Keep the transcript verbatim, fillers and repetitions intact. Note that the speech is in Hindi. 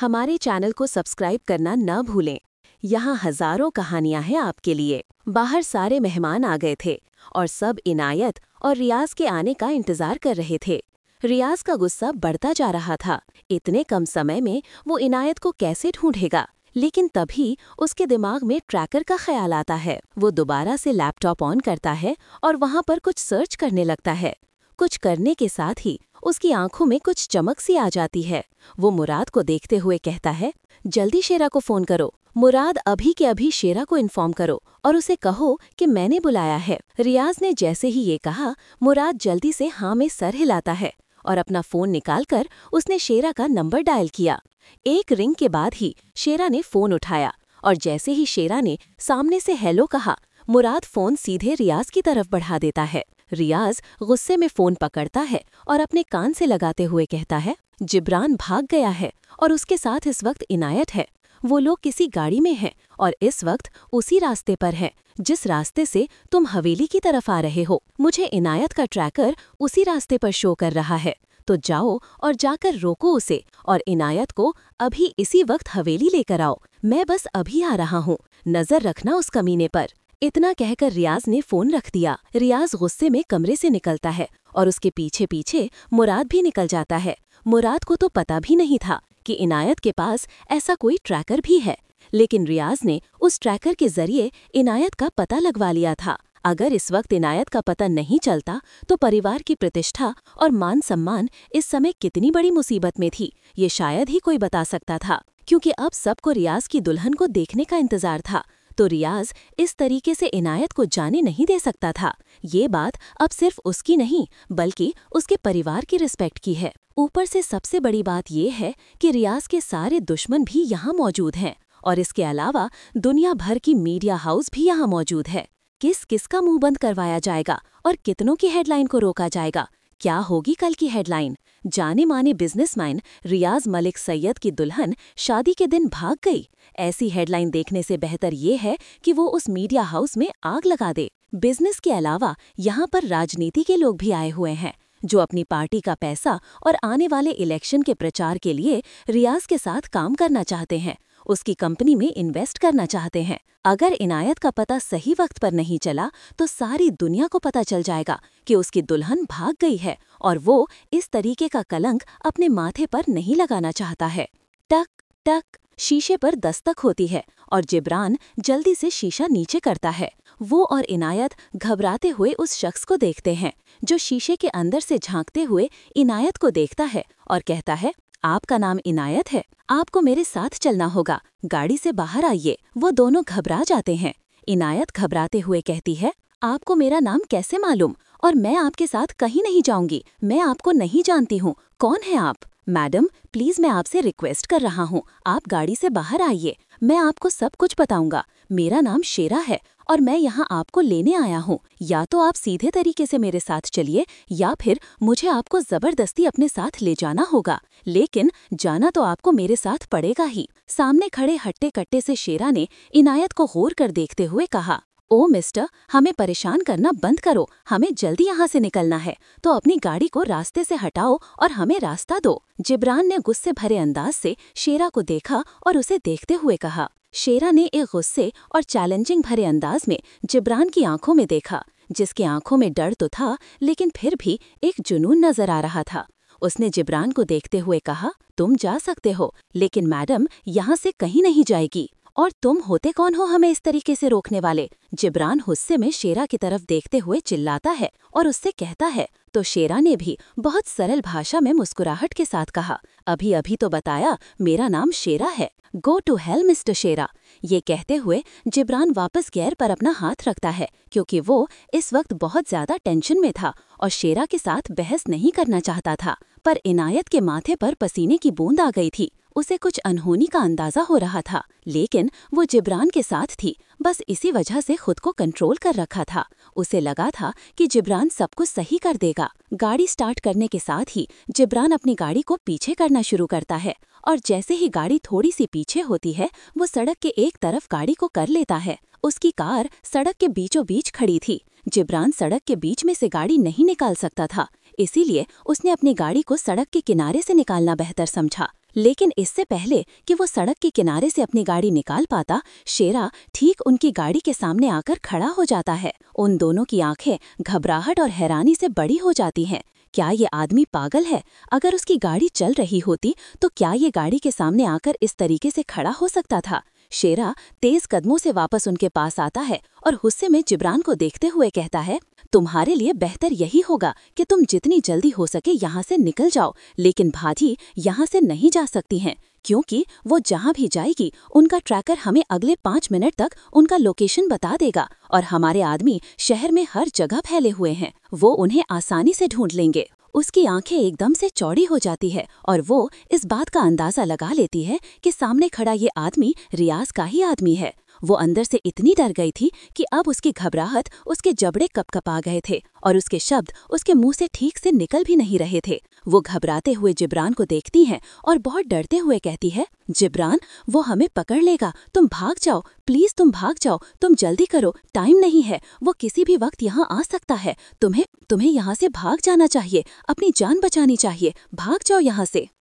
हमारे चैनल को सब्सक्राइब करना न भूलें। यहाँ हजारों कहानियां हैं आपके लिए। बाहर सारे मेहमान आ गए थे और सब इनायत और रियाज के आने का इंतजार कर रहे थे। रियाज का गुस्सा बढ़ता जा रहा था। इतने कम समय में वो इनायत को कैसे ढूंढेगा? लेकिन तभी उसके दिमाग में ट्रैकर का ख्याल आता है। वो दोबारा से लैपटॉप ऑन करता है और वहाँ पर कुछ सर्च करने लगता है। कुछ करने के साथ ही उसकी आंखों में कुछ चमक सी आ जाती है। वो मुराद को देखते हुए कहता है, जल्दी शेरा को फोन करो। मुराद, अभी के अभी शेरा को इन्फॉर्म करो और उसे कहो कि मैंने बुलाया है। रियाज ने जैसे ही ये कहा, मुराद जल्दी से हाँ में सर हिलाता है और अपना फोन निकालकर उसने शेरा का नंबर डायल किया। एक रिंग के बाद ही शेरा ने फोन उठाया और जैसे ही शेरा ने सामने से हेलो कहा, मुराद फोन सीधे रियाज की तरफ बढ़ा देता है। रियाज गुस्से में फोन पकड़ता है और अपने कान से लगाते हुए कहता है, जिब्रान भाग गया है और उसके साथ इस वक्त इनायत है। वो लोग किसी गाड़ी में हैं और इस वक्त उसी रास्ते पर हैं जिस रास्ते से तुम हवेली की तरफ आ रहे हो। मुझे इनायत का ट्रैकर उसी रास्ते पर शो कर रहा है, तो जाओ और जाकर रोको उसे और इनायत को अभी इसी वक्त हवेली लेकर आओ। मैं बस अभी आ रहा हूँ, नजर रखना उस कमीने पर। इतना कहकर रियाज ने फोन रख दिया। रियाज गुस्से में कमरे से निकलता है और उसके पीछे पीछे मुराद भी निकल जाता है। मुराद को तो पता भी नहीं था कि इनायत के पास ऐसा कोई ट्रैकर भी है, लेकिन रियाज ने उस ट्रैकर के जरिए इनायत का पता लगवा लिया था। अगर इस वक्त इनायत का पता नहीं चलता तो परिवार की प्रतिष्ठा और मान सम्मान इस समय कितनी बड़ी मुसीबत में थी, ये शायद ही कोई बता सकता था। क्योंकि अब सबको रियाज की दुल्हन को देखने का इंतजार था, तो रियाज इस तरीके से इनायत को जाने नहीं दे सकता था। ये बात अब सिर्फ उसकी नहीं बल्कि उसके परिवार की रिस्पेक्ट की है। ऊपर से सबसे बड़ी बात ये है कि रियाज के सारे दुश्मन भी यहाँ मौजूद हैं और इसके अलावा दुनिया भर की मीडिया हाउस भी यहाँ मौजूद है। किस किस का मुंह बंद करवाया जाएगा और कितनों की हेडलाइन को रोका जाएगा? क्या होगी कल की हेडलाइन? जाने माने बिजनेसमैन रियाज मलिक सैयद की दुल्हन शादी के दिन भाग गई। ऐसी हेडलाइन देखने से बेहतर ये है कि वो उस मीडिया हाउस में आग लगा दे। बिजनेस के अलावा यहाँ पर राजनीति के लोग भी आए हुए हैं जो अपनी पार्टी का पैसा और आने वाले इलेक्शन के प्रचार के लिए रियाज के साथ काम करना चाहते हैं, उसकी कंपनी में इन्वेस्ट करना चाहते हैं। अगर इनायत का पता सही वक्त पर नहीं चला तो सारी दुनिया को पता चल जाएगा कि उसकी दुल्हन भाग गई है और वो इस तरीके का कलंक अपने माथे पर नहीं लगाना चाहता है। टक टक शीशे पर दस्तक होती है और जिब्रान जल्दी से शीशा नीचे करता है। वो और इनायत घबराते हुए उस शख्स को देखते हैं जो शीशे के अंदर से झांकते हुए इनायत को देखता है और कहता है, आपका नाम इनायत है, आपको मेरे साथ चलना होगा, गाड़ी से बाहर आइए। वो दोनों घबरा जाते हैं। इनायत घबराते हुए कहती है, आपको मेरा नाम कैसे मालूम? और मैं आपके साथ कहीं नहीं जाऊंगी, मैं आपको नहीं जानती हूँ, कौन है आप? मैडम प्लीज, मैं आपसे रिक्वेस्ट कर रहा हूँ, आप गाड़ी से बाहर आइए, मैं आपको सब कुछ बताऊंगा। मेरा नाम शेरा है और मैं यहाँ आपको लेने आया हूँ। या तो आप सीधे तरीके से मेरे साथ चलिए या फिर मुझे आपको जबरदस्ती अपने साथ ले जाना होगा, लेकिन जाना तो आपको मेरे साथ पड़ेगा ही। सामने खड़े हट्टे कट्टे से शेरा ने इनायत को गौर कर देखते हुए कहा, ओ मिस्टर, हमें परेशान करना बंद करो, हमें जल्दी यहाँ से निकलना है, तो अपनी गाड़ी को रास्ते से हटाओ और हमें रास्ता दो। जिब्रान ने गुस्से भरे अंदाज से शेरा को देखा और उसे देखते हुए कहा। शेरा ने एक गुस्से और चैलेंजिंग भरे अंदाज में जिब्रान की आंखों में देखा, जिसकी आंखों में डर तो था लेकिन फिर भी एक जुनून नजर आ रहा था। उसने जिब्रान को देखते हुए कहा, तुम जा सकते हो, लेकिन मैडम यहाँ से कहीं नहीं जाएगी। और तुम होते कौन हो हमें इस तरीके से रोकने वाले? जिब्रान गुस्से में शेरा की तरफ देखते हुए चिल्लाता है और उससे कहता है। तो शेरा ने भी बहुत सरल भाषा में मुस्कुराहट के साथ कहा, अभी अभी तो बताया मेरा नाम शेरा है, go to hell mister Shera. ये कहते हुए जिब्रान वापस गियर पर अपना हाथ रखता है क्योंकि वो इस वक्त बहुत ज्यादा टेंशन में था और शेरा के साथ बहस नहीं करना चाहता था। पर इनायत के माथे पर पसीने की बूंद आ गई थी। उसे कुछ अनहोनी का अंदाजा हो रहा था, लेकिन वो जिब्रान के साथ थी, बस इसी वजह से खुद को कंट्रोल कर रखा था। उसे लगा था कि जिब्रान सब कुछ सही कर देगा। गाड़ी स्टार्ट करने के साथ ही जिब्रान अपनी गाड़ी को पीछे करना शुरू करता है और जैसे ही गाड़ी थोड़ी सी पीछे होती है वो सड़क के एक तरफ गाड़ी को कर लेता है। उसकी कार सड़क के बीचों बीच खड़ी थी। जिब्रान सड़क के बीच में से गाड़ी नहीं निकाल सकता था, इसीलिए उसने अपनी गाड़ी को सड़क के किनारे से निकालना बेहतर समझा। लेकिन इससे पहले कि वो सड़क के किनारे से अपनी गाड़ी निकाल पाता, शेरा ठीक उनकी गाड़ी के सामने आकर खड़ा हो जाता है। उन दोनों की आंखें घबराहट और हैरानी से बड़ी हो जाती हैं। क्या ये आदमी पागल है? अगर उसकी गाड़ी चल रही होती तो क्या ये गाड़ी के सामने आकर इस तरीके से खड़ा हो सकता था? शेरा तेज कदमों से वापस उनके पास आता है और गुस्से में जिब्रान को देखते हुए कहता है, तुम्हारे लिए बेहतर यही होगा कि तुम जितनी जल्दी हो सके यहाँ से निकल जाओ, लेकिन भाजी यहाँ से नहीं जा सकती हैं, क्योंकि वो जहाँ भी जाएगी उनका ट्रैकर हमें अगले पाँच मिनट तक उनका लोकेशन बता देगा और हमारे आदमी शहर में हर जगह फैले हुए हैं, वो उन्हें आसानी से ढूंढ लेंगे। उसकी आंखें एकदम से चौड़ी हो जाती है और वो इस बात का अंदाजा लगा लेती है कि सामने खड़ा ये आदमी रियाज का ही आदमी है। वो अंदर से इतनी डर गई थी कि अब उसकी घबराहट उसके जबड़े कपकपा गए थे और उसके शब्द उसके मुंह से ठीक से निकल भी नहीं रहे थे। वो घबराते हुए जिब्रान को देखती है और बहुत डरते हुए कहती है, जिब्रान, वो हमें पकड़ लेगा, तुम भाग जाओ, प्लीज तुम भाग जाओ, तुम जल्दी करो, टाइम नहीं है, वो किसी भी वक्त यहाँ आ सकता है, तुम्हें तुम्हें यहाँ से भाग जाना चाहिए, अपनी जान बचानी चाहिए, भाग जाओ यहाँ से।